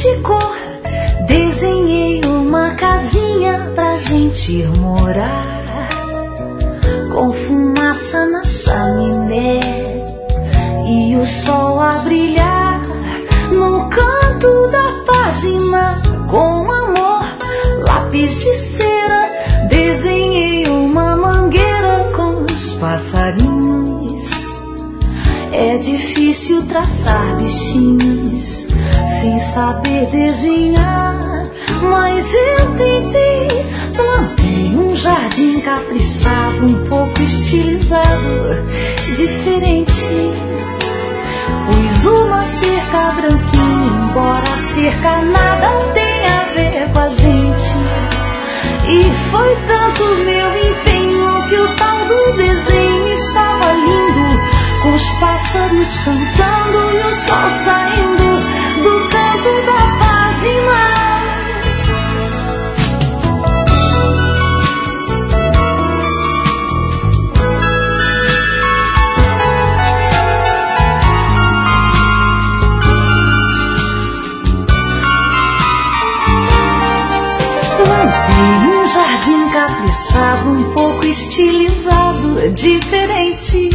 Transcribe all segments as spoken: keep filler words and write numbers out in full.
de cor, desenhei uma casinha pra gente ir morar, com fumaça na chaminé e o sol a brilhar no canto da página. Com amor, lápis de cera, desenhei uma mangueira com os passarinhos. É difícil traçar bichinhos sem saber desenhar, mas eu tentei. Plantei um jardim caprichado, um pouco estilizado, diferente. Pus uma cerca branquinha, embora a cerca nada tenha a ver com a gente. E foi tanto meu empenho que o tal do desenho estava lindo, com os pássaros cantando e o sol saindo do canto da página. Caprichado, um pouco estilizado, diferente.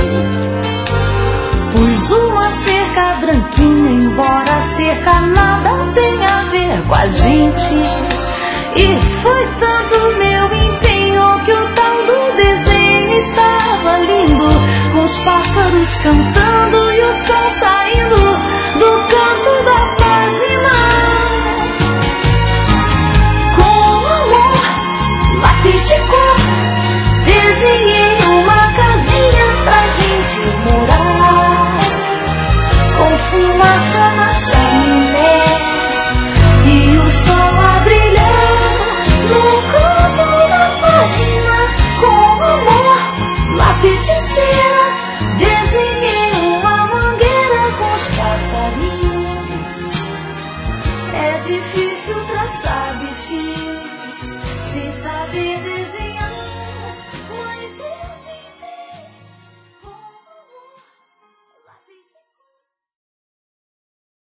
Pus uma cerca branquinha, embora a cerca nada tenha a ver com a gente. E foi tanto meu empenho que o tal do desenho estava lindo, com os pássaros cantando e o sol saindo do canto da página. Lápis de cor, desenhei uma casinha pra gente morar, com fumaça na chaminé e o sol a brilhar no canto da página. Com amor, lápis de cera, desenhei uma mangueira com os passarinhos. É difícil traçar bichinhos sem